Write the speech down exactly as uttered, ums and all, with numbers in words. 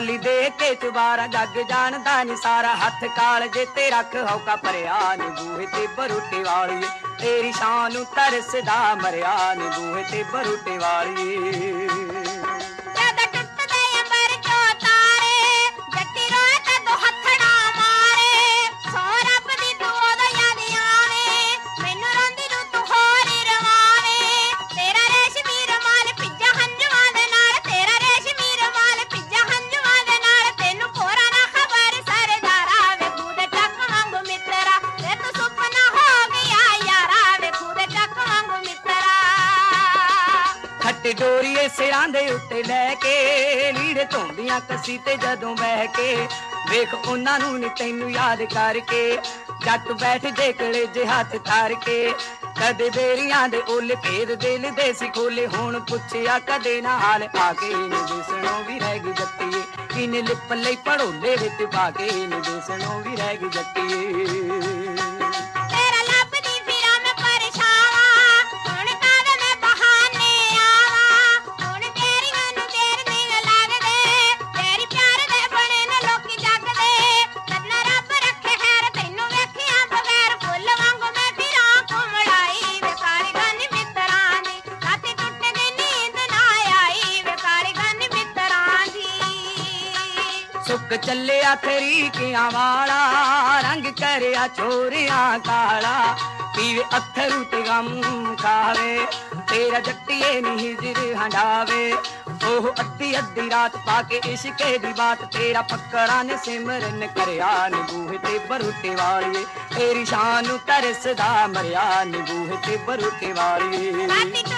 खाली दे के चुबारा जग जानदा नी सारा हथ कालजे ते रख हौका भरिया नी बूहे ते बरूटे वालिए तेरी शान नूं तरसदा मरिया नी बूहे ते बरूटे वालिए डोरीए सिरां दे उत्ते लैके लीड़े धोंदियां कसी ते जदों बह के वेख उन्हां नूं नी तैनूं याद करके जट बैठ जे कलेजे हथ तार के कदे बेरियां दे उल भेद दिल दे सी खोले हुण पुछया कदे ना हाल आके नी दिसणों भी रह गई जट्टीए इने लिप लई पड़ोले विच पाके नी दिसणों भी रह गई जट्टीए सुक चलिया तरीकियां वाला रंग करया छोरिया काला पीवे अथरू ते गम खावे तेरा जट्टिए नी हिजर हंडावे ओह अद्धी अद्धी रात पाके इश्के दी बात तेरा पकड़ा ने सिमरन करया नी बूहे ते बरूटे वालिए तेरी शान नूं तरसदा मरिया नी बूहे ते बरूटे वालिए।